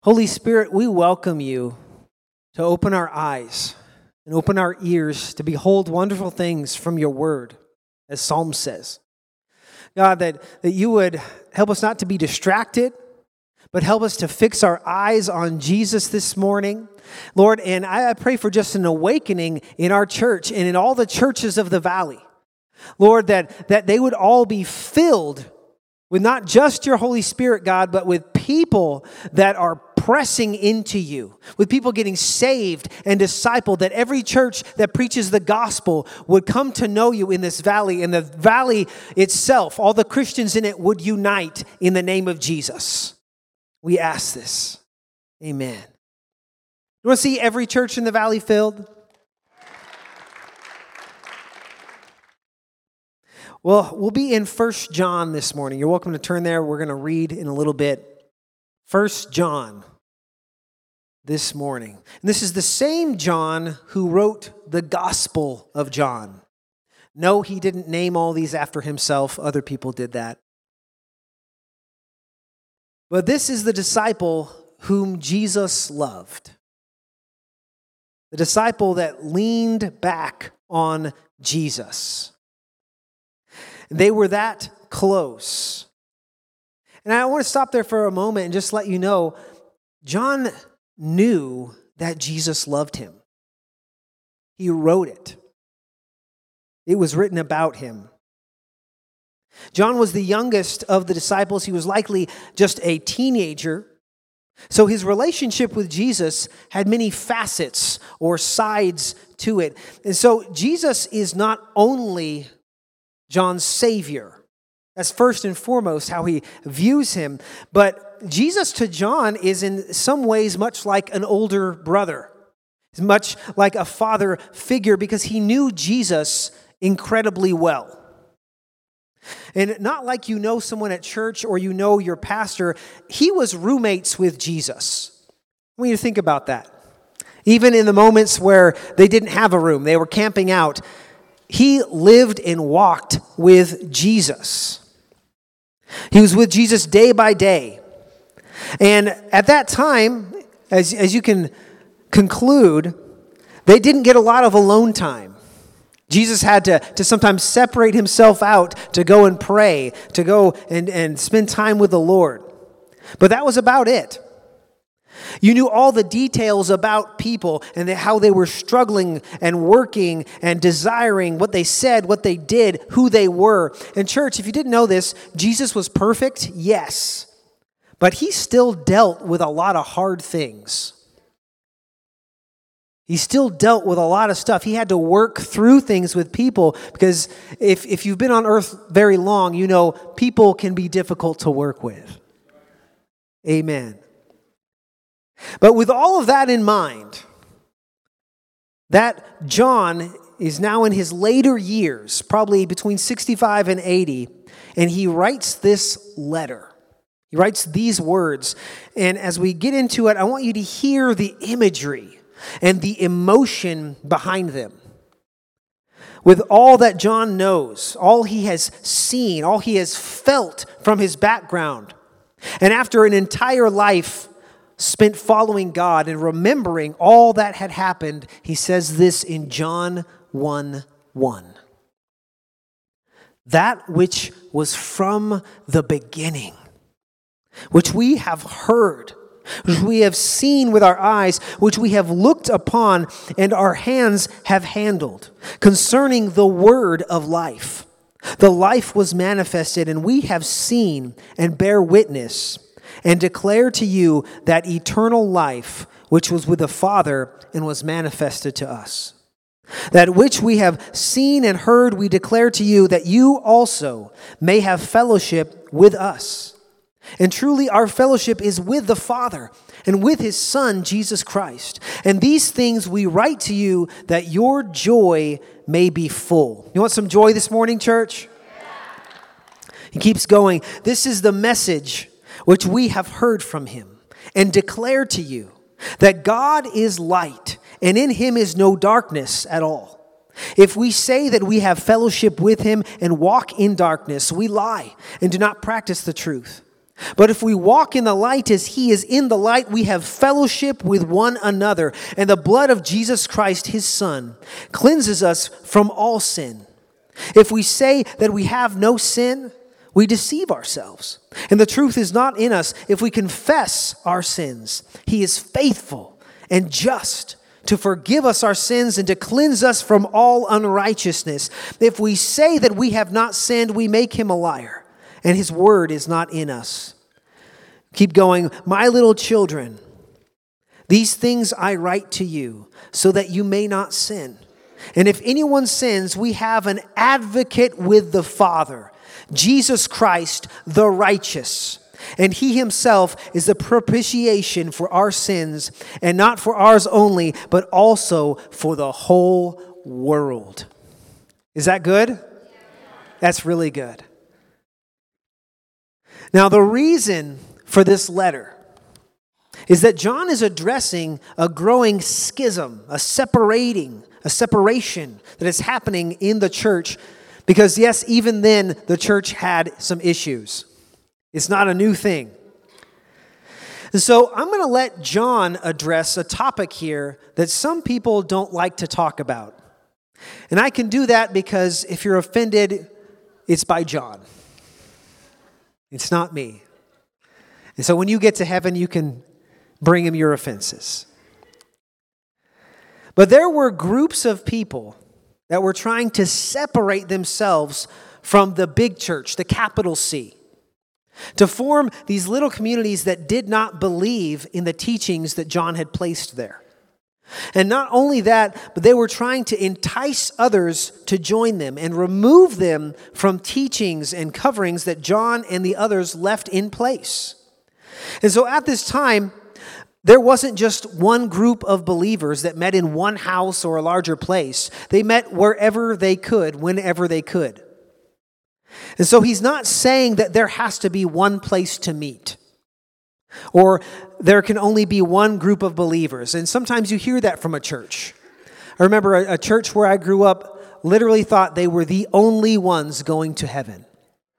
Holy Spirit, we welcome you to open our eyes and open our ears to behold wonderful things from your word, as Psalm says. God, that you would help us not to be distracted, but help us to fix our eyes on Jesus this morning. Lord, and I pray for just an awakening in our church and in all the churches of the valley. Lord, that they would all be filled with not just your Holy Spirit, God, but with people that are pressing into you, with people getting saved and discipled, that every church that preaches the gospel would come to know you in this valley, and the valley itself, all the Christians in it would unite in the name of Jesus. We ask this. Amen. You want to see every church in the valley filled? Well, we'll be in 1 John this morning. You're welcome to turn there. We're going to read in a little bit 1 John this morning. And this is the same John who wrote the Gospel of John. No, he didn't name all these after himself. Other people did that. But this is the disciple whom Jesus loved. The disciple that leaned back on Jesus. They were that close. And I want to stop there for a moment and just let you know, John knew that Jesus loved him. He wrote it. It was written about him. John was the youngest of the disciples. He was likely just a teenager. So his relationship with Jesus had many facets or sides to it. And so Jesus is not only John's Savior. That's first and foremost how he views him. But Jesus to John is in some ways much like an older brother. He's much like a father figure because he knew Jesus incredibly well. And not like you know someone at church or you know your pastor. He was roommates with Jesus. I want you to think about that. Even in the moments where they didn't have a room, they were camping out, he lived and walked with Jesus. He was with Jesus day by day. And at that time, as you can conclude, they didn't get a lot of alone time. Jesus had to sometimes separate himself out to go and pray, to go and spend time with the Lord. But that was about it. You knew all the details about people and how they were struggling and working and desiring what they said, what they did, who they were. And church, if you didn't know this, Jesus was perfect, yes. But he still dealt with a lot of hard things. He still dealt with a lot of stuff. He had to work through things with people because if you've been on earth very long, you know people can be difficult to work with. Amen. But with all of that in mind, that John is now in his later years, probably between 65 and 80, and he writes this letter. He writes these words. And as we get into it, I want you to hear the imagery and the emotion behind them. With all that John knows, all he has seen, all he has felt from his background, and after an entire life spent following God and remembering all that had happened, he says this in John 1:1. That which was from the beginning, which we have heard, which we have seen with our eyes, which we have looked upon and our hands have handled, concerning the word of life. The life was manifested, and we have seen and bear witness and declare to you that eternal life which was with the Father and was manifested to us. That which we have seen and heard we declare to you, that you also may have fellowship with us. And truly our fellowship is with the Father and with his Son, Jesus Christ. And these things we write to you that your joy may be full. You want some joy this morning, church? He keeps going. This is the message which we have heard from him and declare to you, that God is light, and in him is no darkness at all. If we say that we have fellowship with him and walk in darkness, we lie and do not practice the truth. But if we walk in the light as he is in the light, we have fellowship with one another. And the blood of Jesus Christ, his Son, cleanses us from all sin. If we say that we have no sin, we deceive ourselves. And the truth is not in us. If we confess our sins, he is faithful and just to forgive us our sins and to cleanse us from all unrighteousness. If we say that we have not sinned, we make him a liar, and his word is not in us. Keep going. My little children, these things I write to you so that you may not sin. And if anyone sins, we have an advocate with the Father, Jesus Christ, the righteous. And he himself is the propitiation for our sins, and not for ours only, but also for the whole world. Is that good? That's really good. Now, the reason for this letter is that John is addressing a growing schism, a separation that is happening in the church, because yes, even then the church had some issues. It's not a new thing. And so I'm going to let John address a topic here that some people don't like to talk about. And I can do that because if you're offended, it's by John. It's not me. And so when you get to heaven, you can bring him your offenses. But there were groups of people that were trying to separate themselves from the big church, the capital C, to form these little communities that did not believe in the teachings that John had placed there. And not only that, but they were trying to entice others to join them and remove them from teachings and coverings that John and the others left in place. And so at this time, there wasn't just one group of believers that met in one house or a larger place. They met wherever they could, whenever they could. And so he's not saying that there has to be one place to meet, or there can only be one group of believers. And sometimes you hear that from a church. I remember a church where I grew up literally thought they were the only ones going to heaven.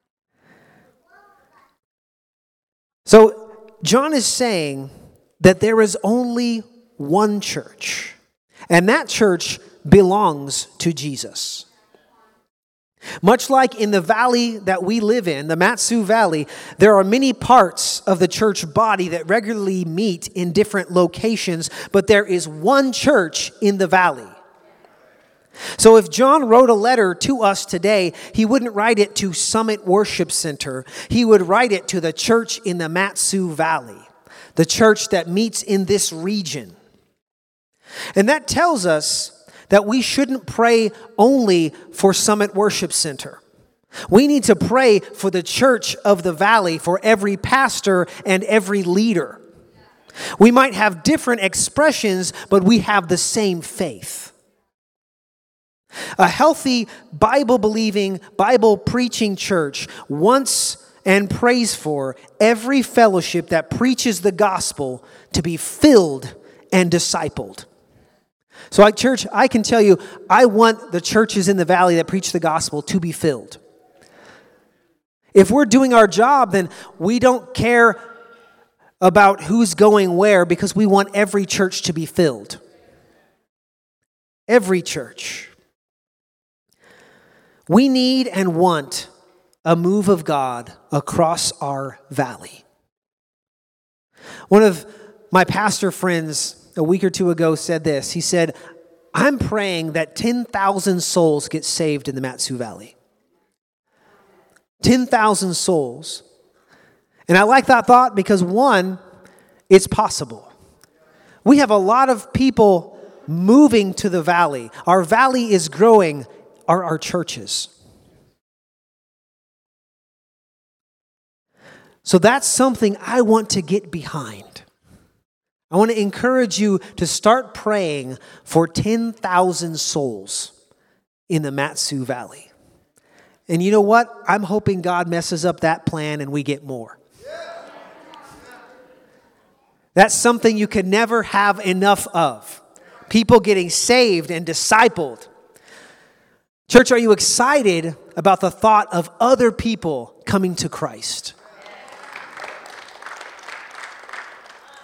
So John is saying that there is only one church, and that church belongs to Jesus. Much like in the valley that we live in, the Mat-Su Valley, there are many parts of the church body that regularly meet in different locations, but there is one church in the valley. So if John wrote a letter to us today, he wouldn't write it to Summit Worship Center. He would write it to the church in the Mat-Su Valley, the church that meets in this region. And that tells us that we shouldn't pray only for Summit Worship Center. We need to pray for the church of the valley, for every pastor and every leader. We might have different expressions, but we have the same faith. A healthy, Bible-believing, Bible-preaching church wants and prays for every fellowship that preaches the gospel to be filled and discipled. So like church, I can tell you, I want the churches in the valley that preach the gospel to be filled. If we're doing our job, then we don't care about who's going where, because we want every church to be filled. Every church. We need and want a move of God across our valley. One of my pastor friends a week or two ago said this. He said, I'm praying that 10,000 souls get saved in the Mat-Su Valley. 10,000 souls. And I like that thought because, one, it's possible. We have a lot of people moving to the valley. Our valley is growing, our churches. So that's something I want to get behind. I want to encourage you to start praying for 10,000 souls in the Mat-Su Valley. And you know what? I'm hoping God messes up that plan and we get more. That's something you can never have enough of. People getting saved and discipled. Church, are you excited about the thought of other people coming to Christ?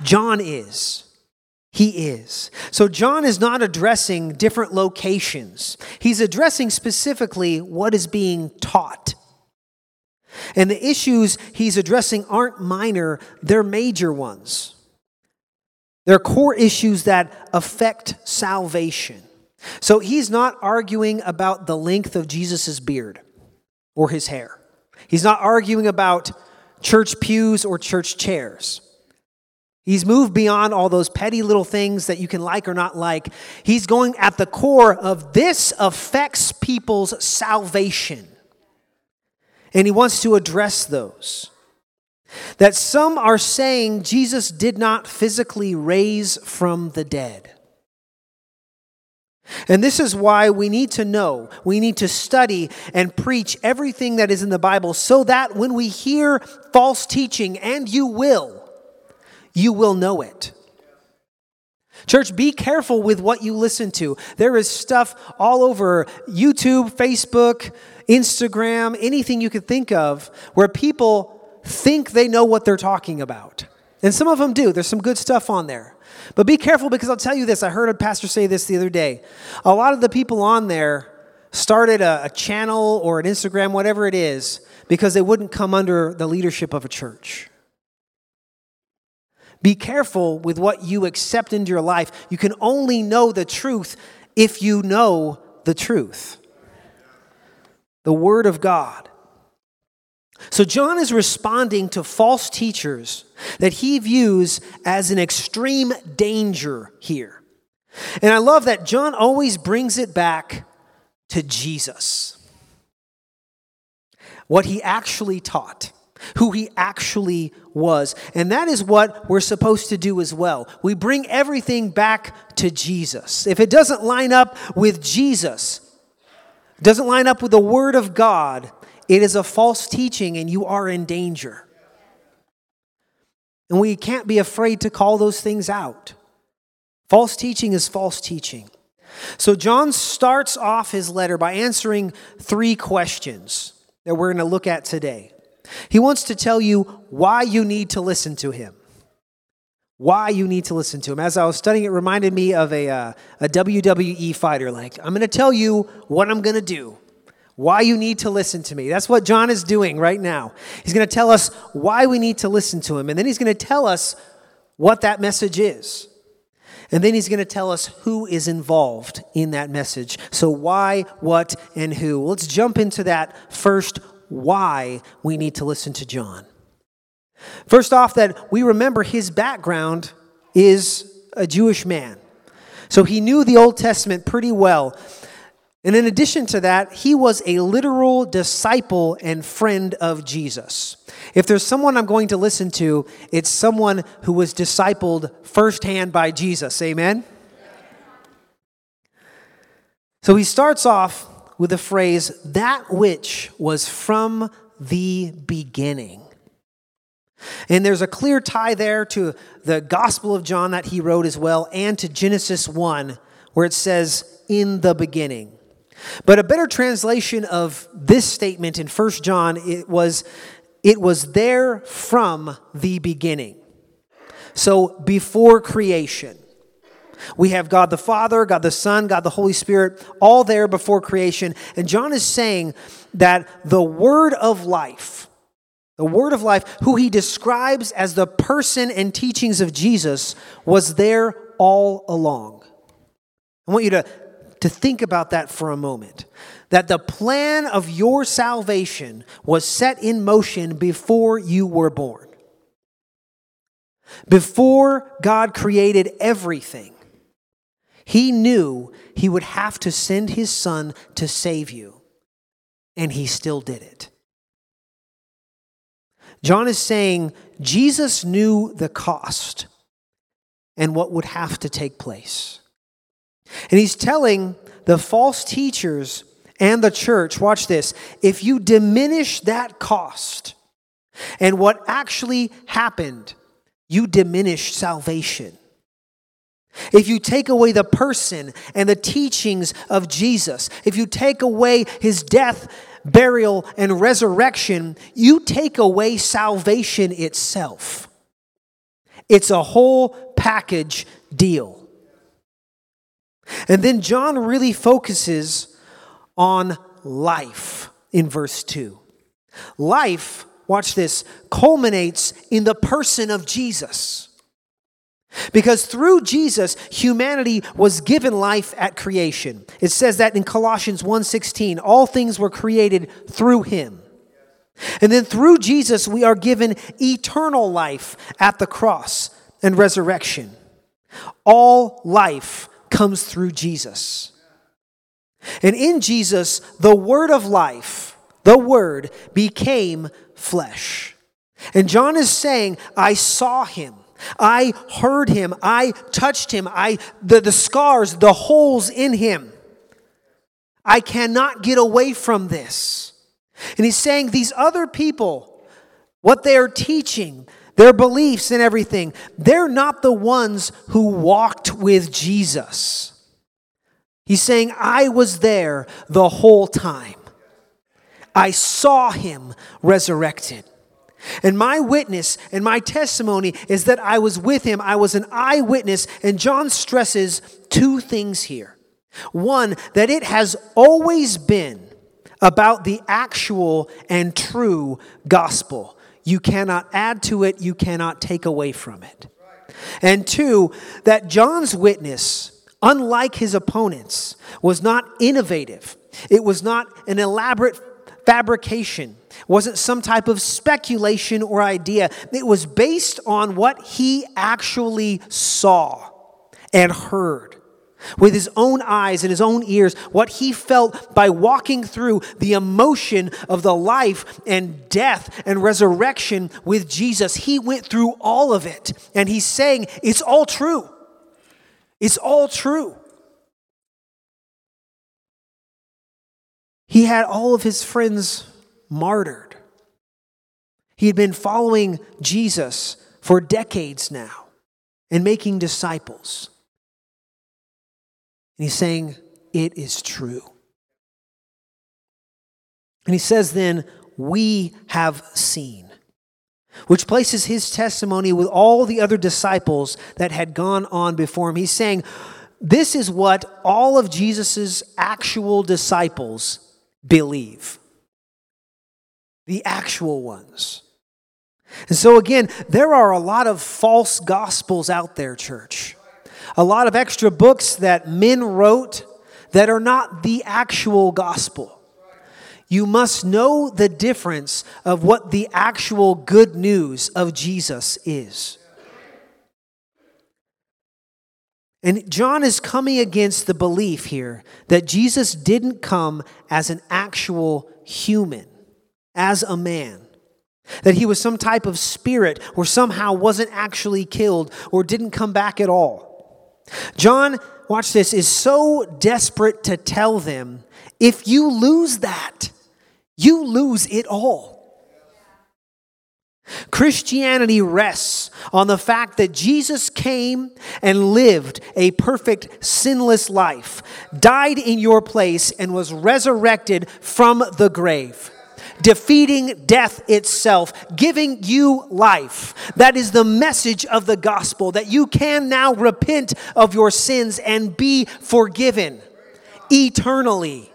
John is. He is. So John is not addressing different locations. He's addressing specifically what is being taught. And the issues he's addressing aren't minor, they're major ones. They're core issues that affect salvation. So he's not arguing about the length of Jesus' beard or his hair. He's not arguing about church pews or church chairs. He's moved beyond all those petty little things that you can like or not like. He's going at the core of this affects people's salvation. And he wants to address those. That some are saying Jesus did not physically raise from the dead. And this is why we need to know, we need to study and preach everything that is in the Bible so that when we hear false teaching, and you will know it. Church, be careful with what you listen to. There is stuff all over YouTube, Facebook, Instagram, anything you could think of where people think they know what they're talking about. And some of them do. There's some good stuff on there. But be careful, because I'll tell you this. I heard a pastor say this the other day. A lot of the people on there started a channel or an Instagram, whatever it is, because they wouldn't come under the leadership of a church. Be careful with what you accept into your life. You can only know the truth if you know the truth. The Word of God. So John is responding to false teachers that he views as an extreme danger here. And I love that John always brings it back to Jesus. What he actually taught. Who he actually was. And that is what we're supposed to do as well. We bring everything back to Jesus. If it doesn't line up with Jesus, doesn't line up with the Word of God, it is a false teaching and you are in danger. And we can't be afraid to call those things out. False teaching is false teaching. So John starts off his letter by answering 3 questions that we're going to look at today. He wants to tell you why you need to listen to him. Why you need to listen to him. As I was studying, it reminded me of a WWE fighter. Like, I'm going to tell you what I'm going to do. Why you need to listen to me. That's what John is doing right now. He's going to tell us why we need to listen to him. And then he's going to tell us what that message is. And then he's going to tell us who is involved in that message. So why, what, and who. Let's jump into that first, why we need to listen to John. First off, that we remember his background is a Jewish man. So he knew the Old Testament pretty well. And in addition to that, he was a literal disciple and friend of Jesus. If there's someone I'm going to listen to, it's someone who was discipled firsthand by Jesus. Amen? So he starts off with the phrase, that which was from the beginning. And there's a clear tie there to the Gospel of John that he wrote as well, and to Genesis 1, where it says, in the beginning. But a better translation of this statement in 1 John, it was there from the beginning. So before creation. We have God the Father, God the Son, God the Holy Spirit, all there before creation. And John is saying that the Word of life, who he describes as the person and teachings of Jesus, was there all along. I want you to think about that for a moment. That the plan of your salvation was set in motion before you were born. Before God created everything, he knew he would have to send his Son to save you. And he still did it. John is saying Jesus knew the cost and what would have to take place. And he's telling the false teachers and the church, watch this, if you diminish that cost and what actually happened, you diminish salvation. If you take away the person and the teachings of Jesus, if you take away his death, burial, and resurrection, you take away salvation itself. It's a whole package deal. And then John really focuses on life in verse 2. Life, watch this, culminates in the person of Jesus. Because through Jesus, humanity was given life at creation. It says that in Colossians 1:16, all things were created through him. And then through Jesus, we are given eternal life at the cross and resurrection. All life comes through Jesus. And in Jesus, the word of life, the word, became flesh. And John is saying, I saw him. I heard him. I touched him. The scars, the holes in him. I cannot get away from this. And he's saying these other people, what they are teaching, their beliefs and everything, they're not the ones who walked with Jesus. He's saying, I was there the whole time. I saw him resurrected. And my witness and my testimony is that I was with him. I was an eyewitness. And John stresses two things here. One, that it has always been about the actual and true gospel. You cannot add to it. You cannot take away from it. And two, that John's witness, unlike his opponents, was not innovative. It was not an elaborate fabrication. It wasn't some type of speculation or idea. It was based on what he actually saw and heard with his own eyes and his own ears, what he felt by walking through the emotion of the life and death and resurrection with Jesus. He went through all of it. And he's saying, it's all true. It's all true. He had all of his friends martyred. He had been following Jesus for decades now and making disciples. And he's saying, it is true. And he says then, we have seen, which places his testimony with all the other disciples that had gone on before him. He's saying, this is what all of Jesus's actual disciples believe. The actual ones. And so again, there are a lot of false gospels out there, church. A lot of extra books that men wrote that are not the actual gospel. You must know the difference of what the actual good news of Jesus is. And John is coming against the belief here that Jesus didn't come as an actual human, as a man. That he was some type of spirit or somehow wasn't actually killed or didn't come back at all. John, watch this, is so desperate to tell them, if you lose that, you lose it all. Christianity rests on the fact that Jesus came and lived a perfect, sinless life, died in your place, and was resurrected from the grave, defeating death itself, giving you life. That is the message of the gospel, that you can now repent of your sins and be forgiven eternally.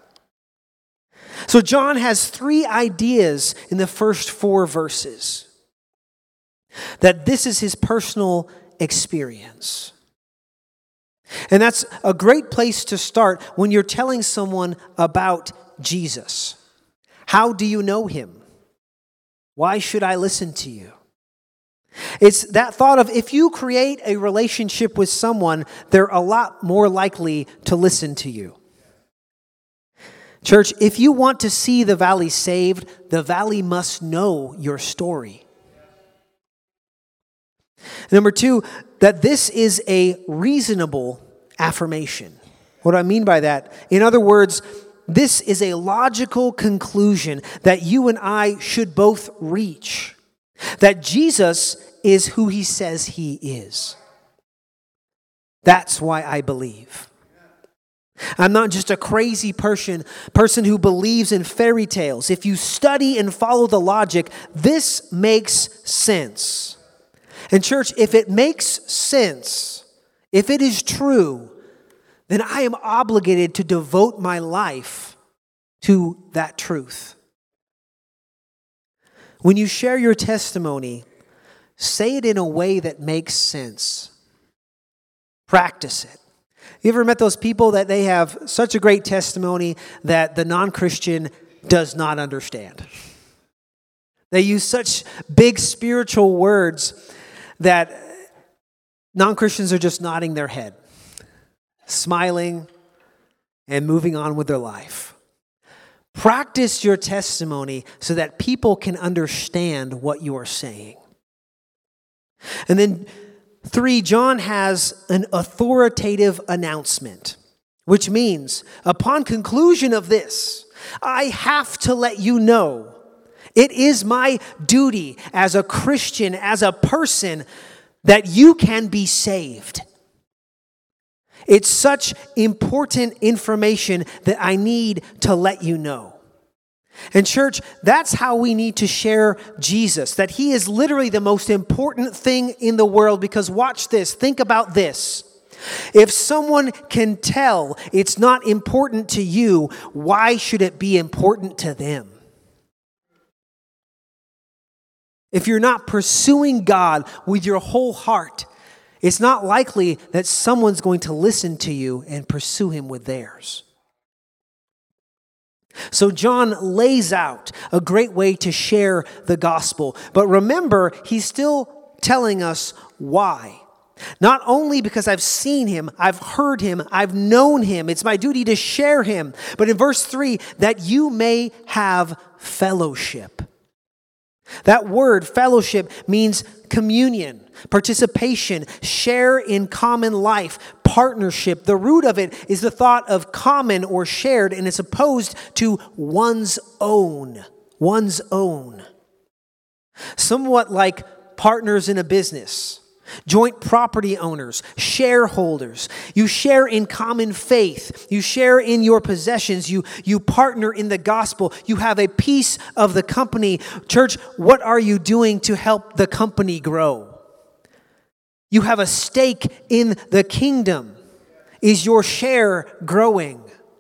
So John has three ideas in the first 4 verses. That this is his personal experience. And that's a great place to start when you're telling someone about Jesus. How do you know him? Why should I listen to you? It's that thought of, if you create a relationship with someone, they're a lot more likely to listen to you. Church, if you want to see the valley saved, the valley must know your story. Number 2, that this is a reasonable affirmation. What do I mean by that? In other words, this is a logical conclusion that you and I should both reach. That Jesus is who he says he is. That's why I believe. I'm not just a crazy person who believes in fairy tales. If you study and follow the logic, this makes sense. And church, if it makes sense, if it is true, then I am obligated to devote my life to that truth. When you share your testimony, say it in a way that makes sense. Practice it. You ever met those people that they have such a great testimony that the non-Christian does not understand? They use such big spiritual words that non-Christians are just nodding their head, smiling, and moving on with their life. Practice your testimony so that people can understand what you are saying. And then 3, John has an authoritative announcement, which means upon conclusion of this, I have to let you know it is my duty as a Christian, as a person, that you can be saved. It's such important information that I need to let you know. And church, that's how we need to share Jesus, that he is literally the most important thing in the world, because watch this, think about this. If someone can tell it's not important to you, why should it be important to them? If you're not pursuing God with your whole heart, it's not likely that someone's going to listen to you and pursue him with theirs. So John lays out a great way to share the gospel. But remember, he's still telling us why. Not only because I've seen him, I've heard him, I've known him. It's my duty to share him. But in verse 3, that you may have fellowship. That word, fellowship, means communion, participation, share in common life, partnership. The root of it is the thought of common or shared, and it's opposed to one's own. One's own. Somewhat like partners in a business, joint property owners, shareholders. You share in common faith. You share in your possessions. You partner in the gospel. You have a piece of the company. Church, what are you doing to help the company grow? You have a stake in the kingdom. Is your share growing?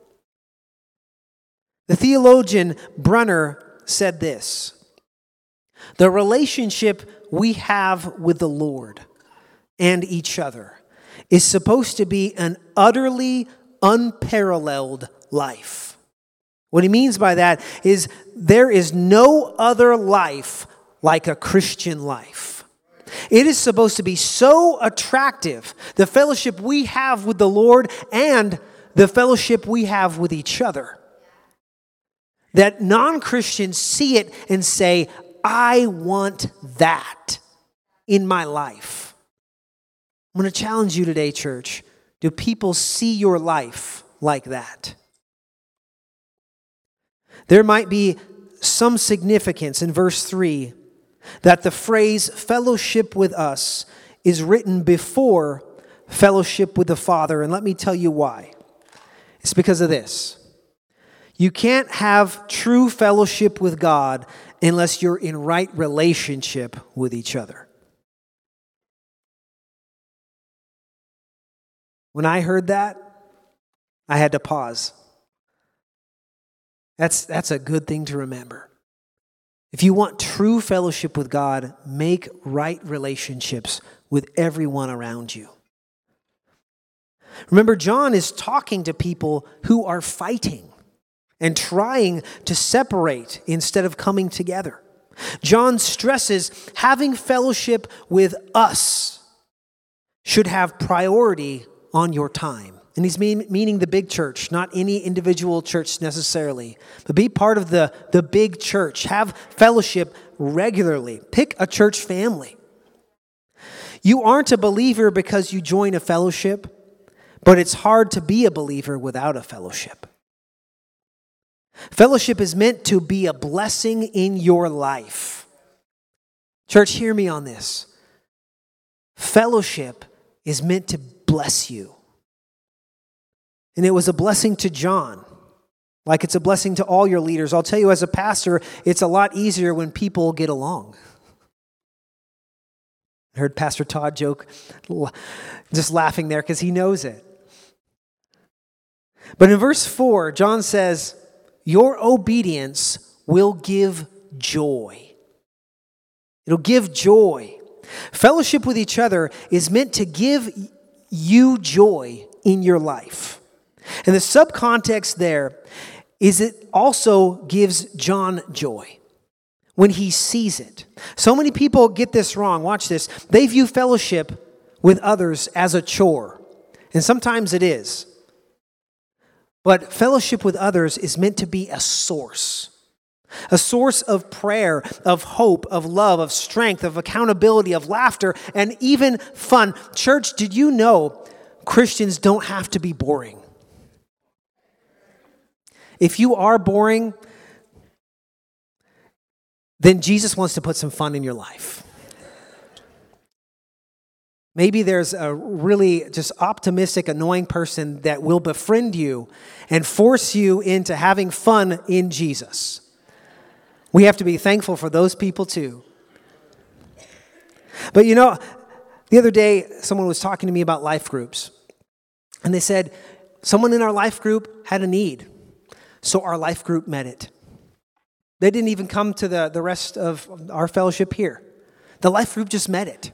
The theologian Brunner said this: the relationship we have with the Lord and each other is supposed to be an utterly unparalleled life. What he means by that is there is no other life like a Christian life. It is supposed to be so attractive, the fellowship we have with the Lord and the fellowship we have with each other, that non-Christians see it and say, I want that in my life. I'm going to challenge you today, church. Do people see your life like that? There might be some significance in verse 3 that the phrase fellowship with us is written before fellowship with the Father. And let me tell you why. It's because of this. You can't have true fellowship with God unless you're in right relationship with each other. When I heard that, I had to pause. That's a good thing to remember. If you want true fellowship with God, make right relationships with everyone around you. Remember, John is talking to people who are fighting and trying to separate instead of coming together. John stresses having fellowship with us should have priority on your time. And he's meaning the big church, not any individual church necessarily. But be part of the big church. Have fellowship regularly. Pick a church family. You aren't a believer because you join a fellowship, but it's hard to be a believer without a fellowship. Fellowship is meant to be a blessing in your life. Church, hear me on this. Fellowship is meant to bless you. And it was a blessing to John, like it's a blessing to all your leaders. I'll tell you, as a pastor, it's a lot easier when people get along. I heard Pastor Todd joke, just laughing there because he knows it. But in verse 4, John says, your obedience will give joy. It'll give joy. Fellowship with each other is meant to give you joy in your life. And the subcontext there is it also gives John joy when he sees it. So many people get this wrong. Watch this. They view fellowship with others as a chore. And sometimes it is. But fellowship with others is meant to be a source of prayer, of hope, of love, of strength, of accountability, of laughter, and even fun. Church, did you know Christians don't have to be boring? If you are boring, then Jesus wants to put some fun in your life. Maybe there's a really just optimistic, annoying person that will befriend you and force you into having fun in Jesus. We have to be thankful for those people too. But you know, the other day, someone was talking to me about life groups. And they said, someone in our life group had a need. So our life group met it. They didn't even come to the rest of our fellowship here. The life group just met it.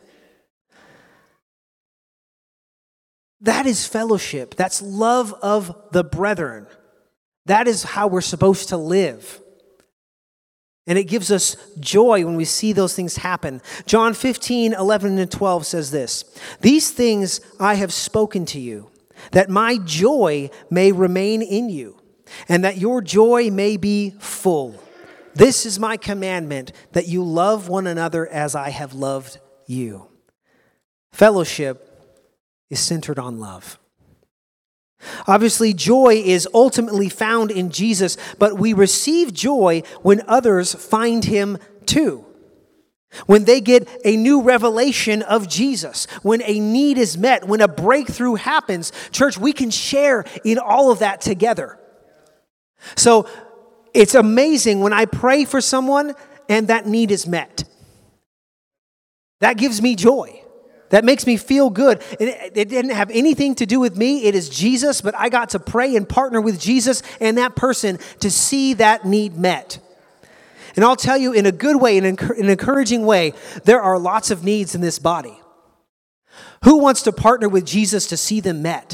That is fellowship. That's love of the brethren. That is how we're supposed to live. And it gives us joy when we see those things happen. John 15, 11 and 12 says this, these things I have spoken to you, that my joy may remain in you, and that your joy may be full. This is my commandment, that you love one another as I have loved you. Fellowship is centered on love. Obviously, joy is ultimately found in Jesus, but we receive joy when others find him too. When they get a new revelation of Jesus, when a need is met, when a breakthrough happens, church, we can share in all of that together. So it's amazing when I pray for someone and that need is met. That gives me joy. That makes me feel good. It didn't have anything to do with me. It is Jesus, but I got to pray and partner with Jesus and that person to see that need met. And I'll tell you in a good way, in an encouraging way, there are lots of needs in this body. Who wants to partner with Jesus to see them met?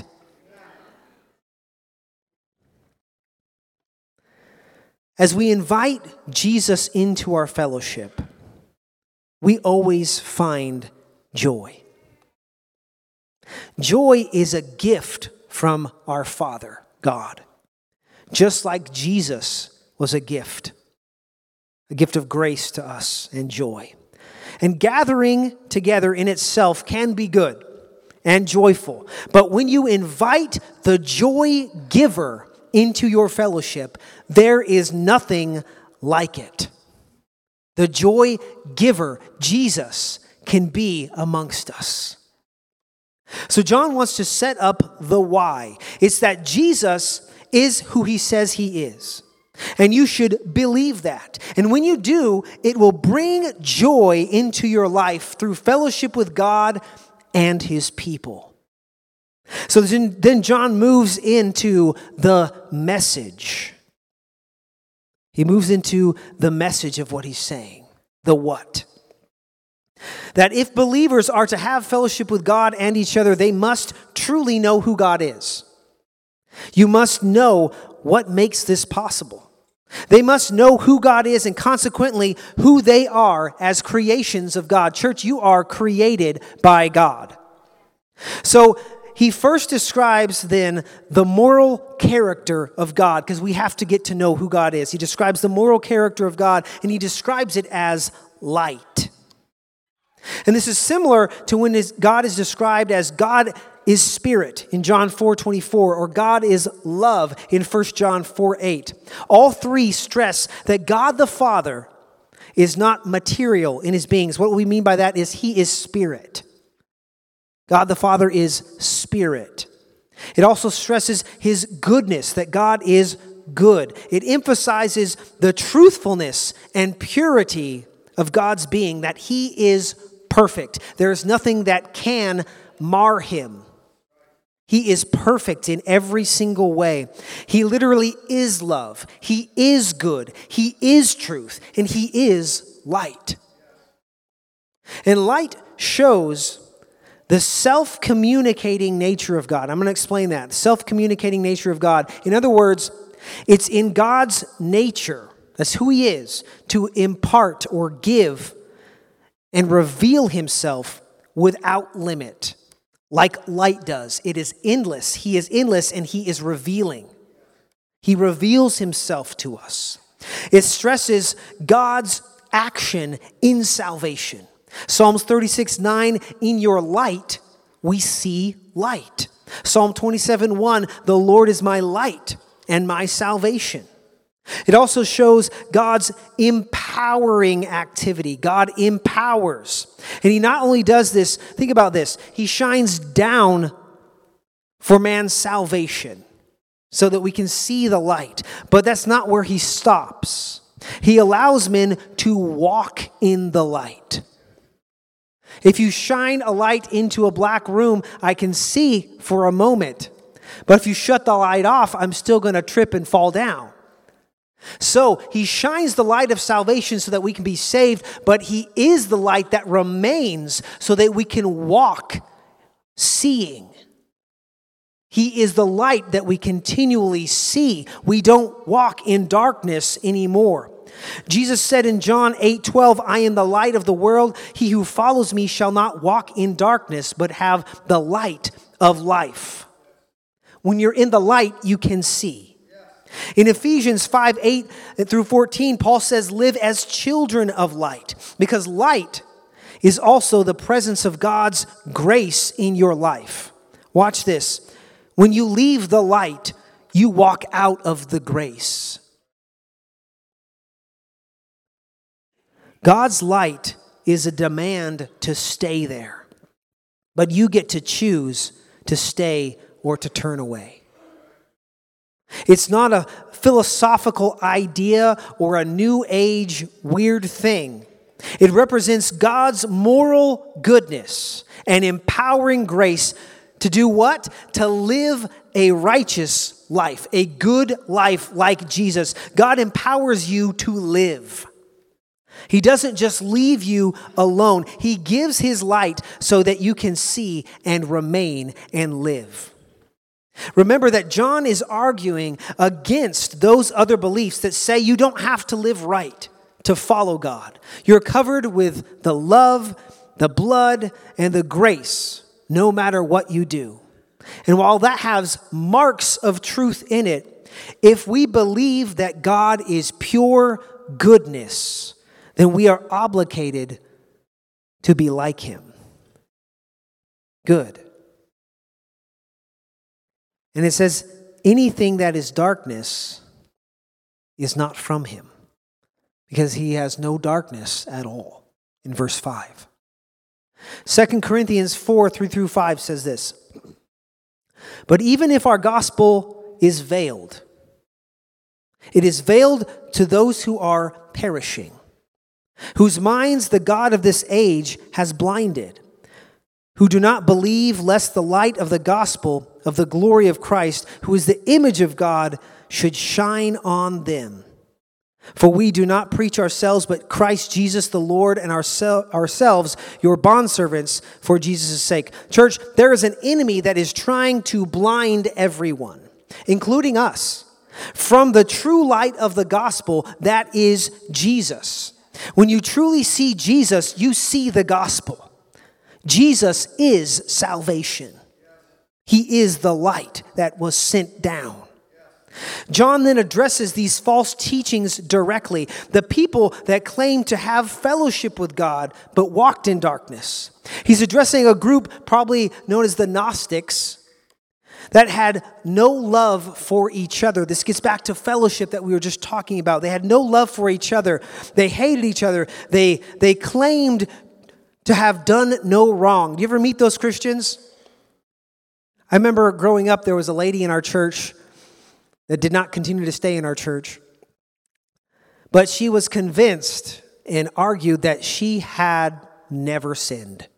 As we invite Jesus into our fellowship, we always find joy. Joy is a gift from our Father, God. Just like Jesus was a gift of grace to us and joy. And gathering together in itself can be good and joyful. But when you invite the joy giver into your fellowship, there is nothing like it. The joy giver, Jesus, can be amongst us. So John wants to set up the why. It's that Jesus is who he says he is. And you should believe that. And when you do, it will bring joy into your life through fellowship with God and his people. So then John moves into the message. He moves into the message of what he's saying. The what? That if believers are to have fellowship with God and each other, they must truly know who God is. You must know what makes this possible. They must know who God is and consequently who they are as creations of God. Church, you are created by God. So he first describes then the moral character of God, because we have to get to know who God is. He describes the moral character of God, and he describes it as light. And this is similar to when God is described as God is spirit in John 4:24, or God is love in 1 John 4:8. All three stress that God the Father is not material in his beings. What we mean by that is he is spirit. God the Father is spirit. It also stresses his goodness, that God is good. It emphasizes the truthfulness and purity of God's being, that he is perfect. There is nothing that can mar him. He is perfect in every single way. He literally is love. He is good. He is truth. And he is light. And light shows the self-communicating nature of God. I'm going to explain that. Self-communicating nature of God. In other words, it's in God's nature, that's who he is, to impart or give and reveal himself without limit. Like light does. It is endless. He is endless and he is revealing. He reveals himself to us. It stresses God's action in salvation. Psalms 36:9, in your light we see light. Psalm 27:1, the Lord is my light and my salvation. It also shows God's empowering activity. God empowers. And he not only does this, think about this, he shines down for man's salvation so that we can see the light. But that's not where he stops. He allows men to walk in the light. If you shine a light into a black room, I can see for a moment. But if you shut the light off, I'm still going to trip and fall down. So he shines the light of salvation so that we can be saved, but he is the light that remains so that we can walk seeing. He is the light that we continually see. We don't walk in darkness anymore. Jesus said in John 8:12, I am the light of the world. He who follows me shall not walk in darkness, but have the light of life. When you're in the light, you can see. In Ephesians 5:8 through 14, Paul says, live as children of light, because light is also the presence of God's grace in your life. Watch this. When you leave the light, you walk out of the grace. God's light is a demand to stay there, but you get to choose to stay or to turn away. It's not a philosophical idea or a new age weird thing. It represents God's moral goodness and empowering grace to do what? To live a righteous life, a good life like Jesus. God empowers you to live. He doesn't just leave you alone. He gives his light so that you can see and remain and live. Remember that John is arguing against those other beliefs that say you don't have to live right to follow God. You're covered with the love, the blood, and the grace, no matter what you do. And while that has marks of truth in it, if we believe that God is pure goodness, then we are obligated to be like him. Good. And it says, anything that is darkness is not from him, because he has no darkness at all, in verse 5. 2 Corinthians 4:3-5 says this, but even if our gospel is veiled, it is veiled to those who are perishing, whose minds the God of this age has blinded, who do not believe lest the light of the gospel of the glory of Christ, who is the image of God, should shine on them. For we do not preach ourselves, but Christ Jesus the Lord, and ourselves your bondservants for Jesus' sake. Church, there is an enemy that is trying to blind everyone, including us, from the true light of the gospel that is Jesus. When you truly see Jesus, you see the gospel. Jesus is salvation. He is the light that was sent down. John then addresses these false teachings directly. The people that claim to have fellowship with God but walked in darkness. He's addressing a group probably known as the Gnostics that had no love for each other. This gets back to fellowship that we were just talking about. They had no love for each other. They hated each other. They claimed to have done no wrong. Do you ever meet those Christians? I remember growing up, there was a lady in our church that did not continue to stay in our church. But she was convinced and argued that she had never sinned.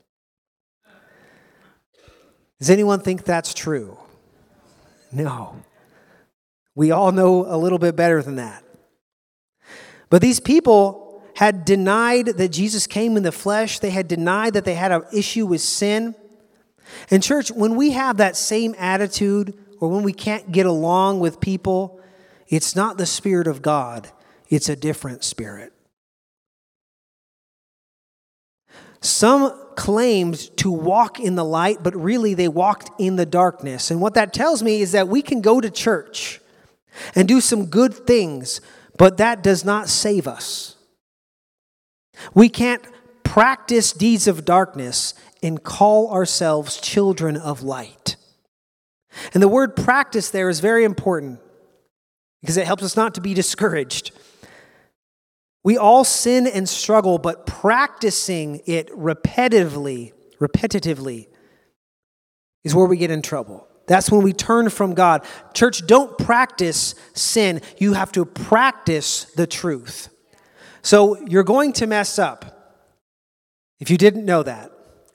Does anyone think that's true? No. We all know a little bit better than that. But these people had denied that Jesus came in the flesh. They had denied that they had an issue with sin. And church, when we have that same attitude, or when we can't get along with people, it's not the Spirit of God. It's a different spirit. Some claimed to walk in the light, but really they walked in the darkness. And what that tells me is that we can go to church and do some good things, but that does not save us. We can't practice deeds of darkness and call ourselves children of light. And the word practice there is very important because it helps us not to be discouraged. We all sin and struggle, but practicing it repetitively is where we get in trouble. That's when we turn from God. Church, don't practice sin. You have to practice the truth. So you're going to mess up if you didn't know that.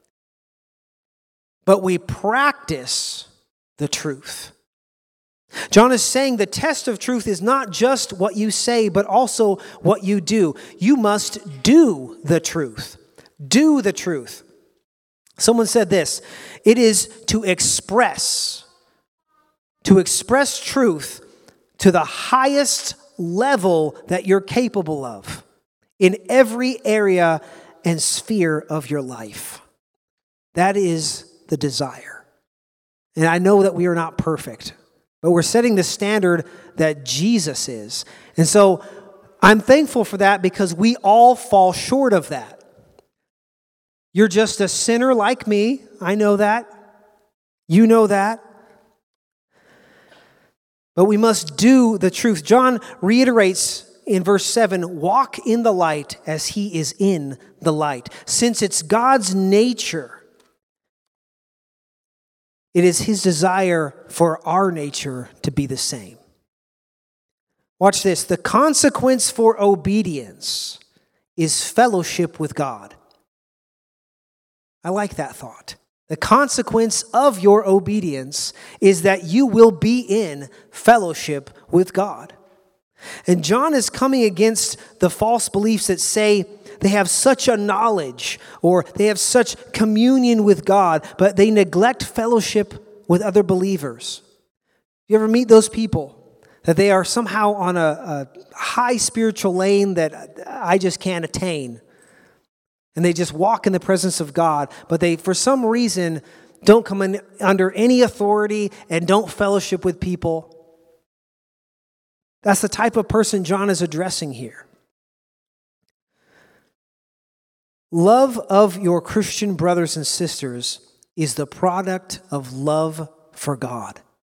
But we practice the truth. John is saying the test of truth is not just what you say, but also what you do. You must do the truth. Do the truth. Someone said this, it is to express truth to the highest level that you're capable of in every area and sphere of your life. That is the desire. And I know that we are not perfect, but we're setting the standard that Jesus is. And so I'm thankful for that because we all fall short of that. You're just a sinner like me. I know that. You know that. But we must do the truth. John reiterates in verse 7, walk in the light as he is in the light. Since it's God's nature, it is his desire for our nature to be the same. Watch this. The consequence for obedience is fellowship with God. I like that thought. The consequence of your obedience is that you will be in fellowship with God. And John is coming against the false beliefs that say they have such a knowledge or they have such communion with God, but they neglect fellowship with other believers. You ever meet those people that they are somehow on a high spiritual lane that I just can't attain? And they just walk in the presence of God, but they, for some reason, don't come in under any authority and don't fellowship with people. That's the type of person John is addressing here. Love of your Christian brothers and sisters is the product of love for God.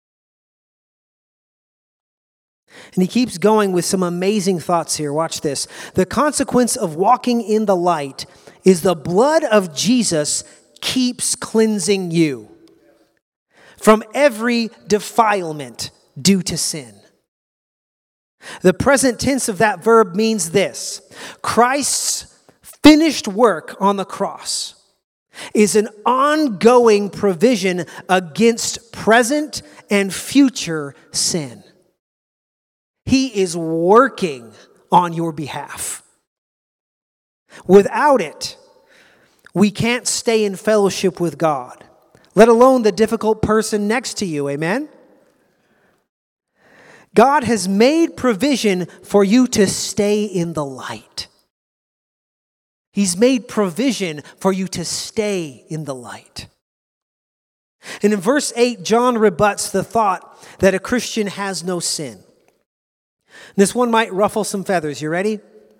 And he keeps going with some amazing thoughts here. Watch this. The consequence of walking in the light is the blood of Jesus keeps cleansing you from every defilement due to sin. The present tense of that verb means this: Christ's finished work on the cross is an ongoing provision against present and future sin. He is working on your behalf. Without it, we can't stay in fellowship with God, let alone the difficult person next to you. Amen? God has made provision for you to stay in the light. He's made provision for you to stay in the light. And in verse 8, John rebuts the thought that a Christian has no sin. This one might ruffle some feathers. You ready?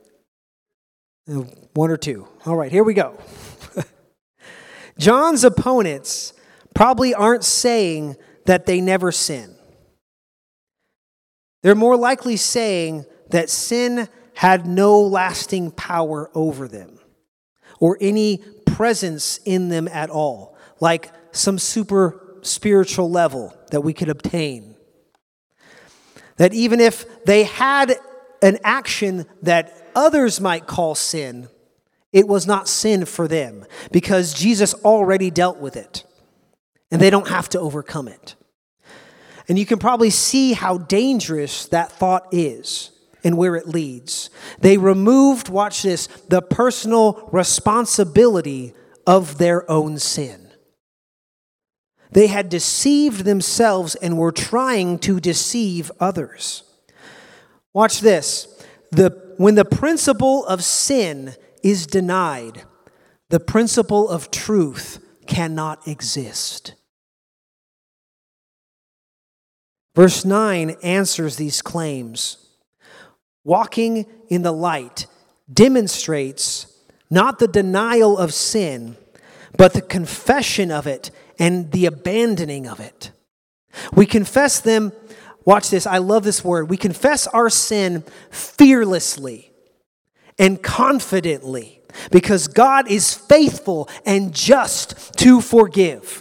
One or two. All right, here we go. John's opponents probably aren't saying that they never sin. They're more likely saying that sin had no lasting power over them or any presence in them at all, like some super spiritual level that we could obtain. That even if they had an action that others might call sin, it was not sin for them because Jesus already dealt with it and they don't have to overcome it. And you can probably see how dangerous that thought is and where it leads. They removed, watch this, the personal responsibility of their own sin. They had deceived themselves and were trying to deceive others. Watch this. When the principle of sin is denied, the principle of truth cannot exist. Verse 9 answers these claims. Walking in the light demonstrates not the denial of sin, but the confession of it and the abandoning of it. We confess them, watch this, I love this word. We confess our sin fearlessly and confidently because God is faithful and just to forgive.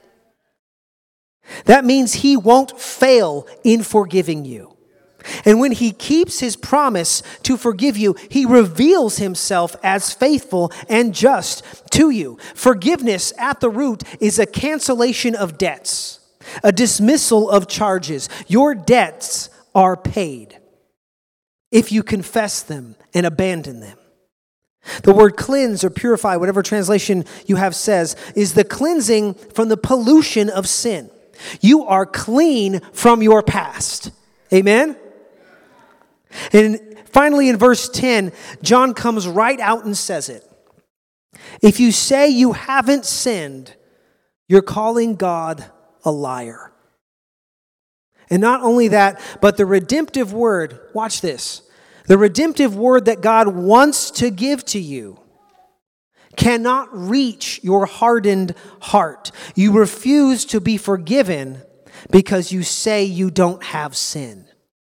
That means He won't fail in forgiving you. And when He keeps His promise to forgive you, He reveals Himself as faithful and just to you. Forgiveness at the root is a cancellation of debts, a dismissal of charges. Your debts are paid if you confess them and abandon them. The word cleanse or purify, whatever translation you have says, is the cleansing from the pollution of sin. You are clean from your past. Amen? And finally in verse 10, John comes right out and says it. If you say you haven't sinned, you're calling God a liar. And not only that, but the redemptive word, watch this, the redemptive word that God wants to give to you cannot reach your hardened heart. You refuse to be forgiven because you say you don't have sin.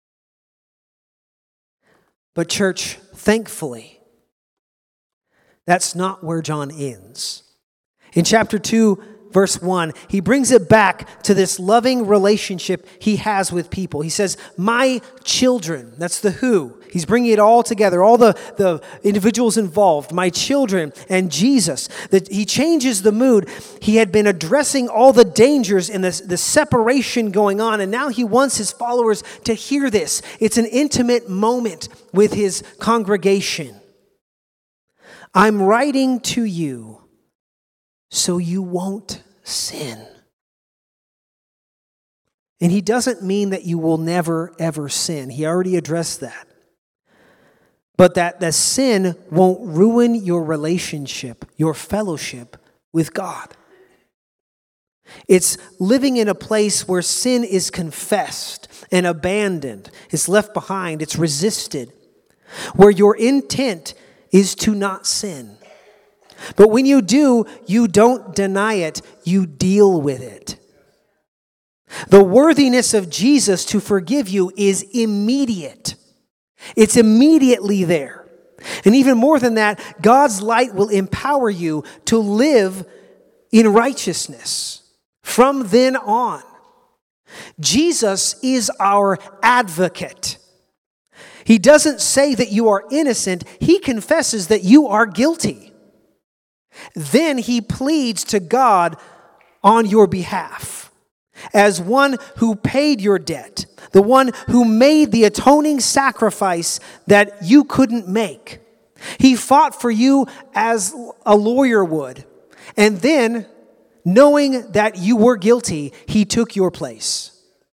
But church, thankfully, that's not where John ends. In chapter 2, verse 1, he brings it back to this loving relationship he has with people. He says, my children, that's the who. He's bringing it all together, all the individuals involved, my children and Jesus. That he changes the mood. He had been addressing all the dangers and the separation going on, and now he wants his followers to hear this. It's an intimate moment with his congregation. I'm writing to you so you won't sin. And he doesn't mean that you will never, ever sin. He already addressed that. But that the sin won't ruin your relationship, your fellowship with God. It's living in a place where sin is confessed and abandoned. It's left behind. It's resisted. Where your intent is to not sin. But when you do, you don't deny it. You deal with it. The worthiness of Jesus to forgive you is immediate. It's immediately there. And even more than that, God's light will empower you to live in righteousness from then on. Jesus is our advocate. He doesn't say that you are innocent. He confesses that you are guilty. Then he pleads to God on your behalf as one who paid your debt, the one who made the atoning sacrifice that you couldn't make. He fought for you as a lawyer would. And then, knowing that you were guilty, he took your place.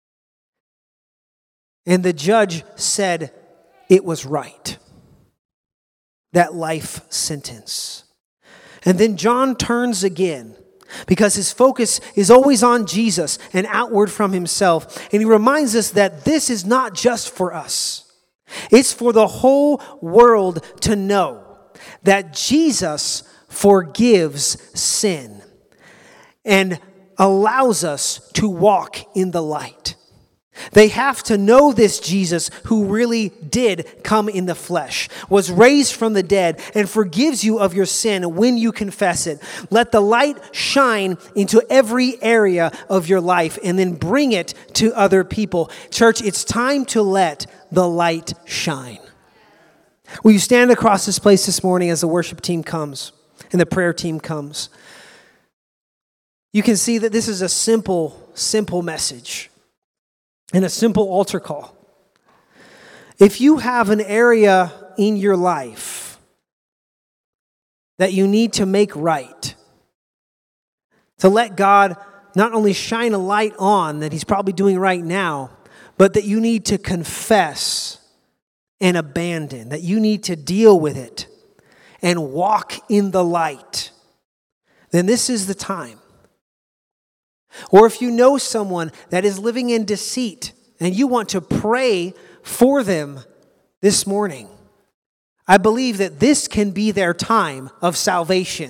And the judge said it was right. That life sentence. And then John turns again because his focus is always on Jesus and outward from himself. And he reminds us that this is not just for us. It's for the whole world to know that Jesus forgives sin and allows us to walk in the light. They have to know this Jesus who really did come in the flesh, was raised from the dead, and forgives you of your sin when you confess it. Let the light shine into every area of your life and then bring it to other people. Church, it's time to let the light shine. Will you stand across this place this morning as the worship team comes and the prayer team comes? You can see that this is a simple message and a simple altar call. If you have an area in your life that you need to make right, to let God not only shine a light on that He's probably doing right now, but that you need to confess and abandon, that you need to deal with it and walk in the light, then this is the time. Or if you know someone that is living in deceit and you want to pray for them this morning, I believe that this can be their time of salvation.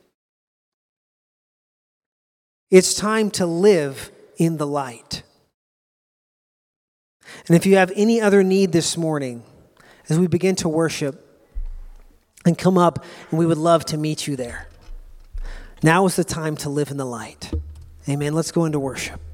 It's time to live in the light. And if you have any other need this morning, as we begin to worship, and come up, and we would love to meet you there. Now is the time to live in the light. Amen. Let's go into worship.